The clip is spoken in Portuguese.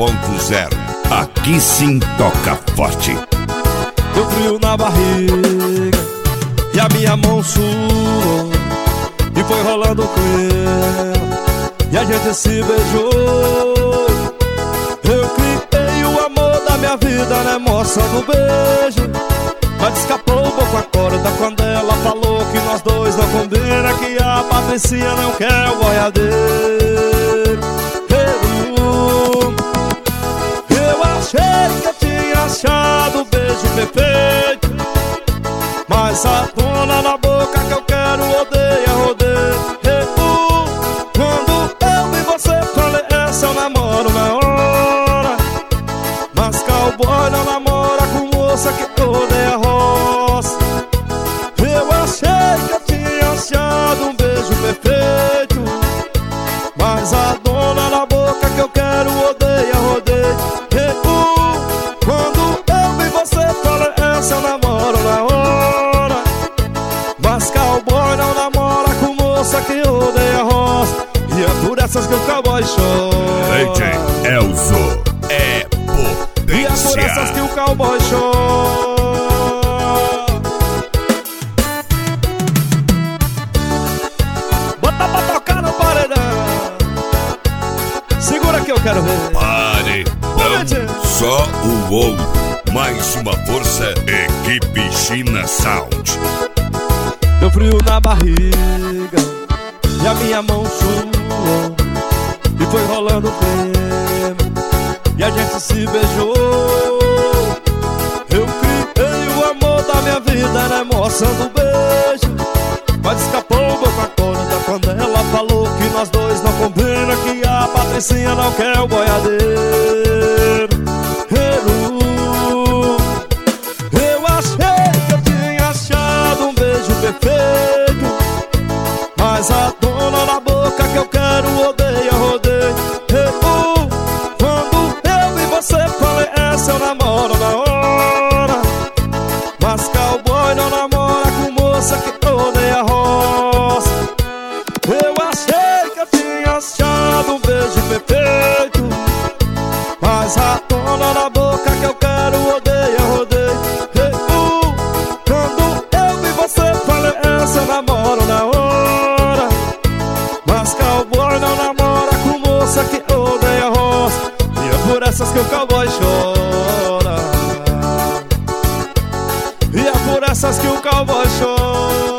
Aqui sim toca forte. Deu frio na barriga e a minha mão suou e foi rolando com ela e a gente se beijou. Eu criei o amor da minha vida, né, moça do beijo. Mas escapou um pouco a corda quando ela falou que nós dois não combina, que a Patricinha não quer o boiadeiro. Eu achei que eu tinha achado o beijo perfeito, mas a dona na boca que eu quero odeia, rodeio. Quando eu vi você falei, essa eu namoro na hora. Mas cowboy não namora com moça que odeia roça. Eu achei que eu tinha achado um beijo perfeito, mas a dona na boca que eu quero odeia, rodeio. Quando eu vi você falei, essa eu namoro na hora. Mas cowboy não namora com moça que odeia roça. E é por essas que o cowboy chora. DJ Elzo é potência. E é por essas que o cowboy chora. Bota pra tocar no paredão. Segura que eu quero ver. Paredão, só o ouro. Mais uma força, equipe China Sound. Deu frio na barriga e a minha mão suou e foi rolando creme e a gente se beijou. Eu criei o amor da minha vida, né, moça do beijo. Mas escapou um pouco a corda quando ela falou que nós dois não combina, que a Patricinha não quer o boiadeiro. Eu achei que eu tinha achado um beijo perfeito, mas a dona na boca que eu quero odeia, rodeio. Quando eu vi você falei, essa eu namoro na hora. Mas cowboy não namora com moça que odeia roça. Eu achei que eu tinha achado um beijo perfeito, mas a dona na boca que eu quero odeia, rodeio. Quando eu vi você falei, essa eu namoro na hora. Mas cowboy não namora com moça que odeia roça. E é por essas que o cowboy chora. E é por essas que o cowboy chora.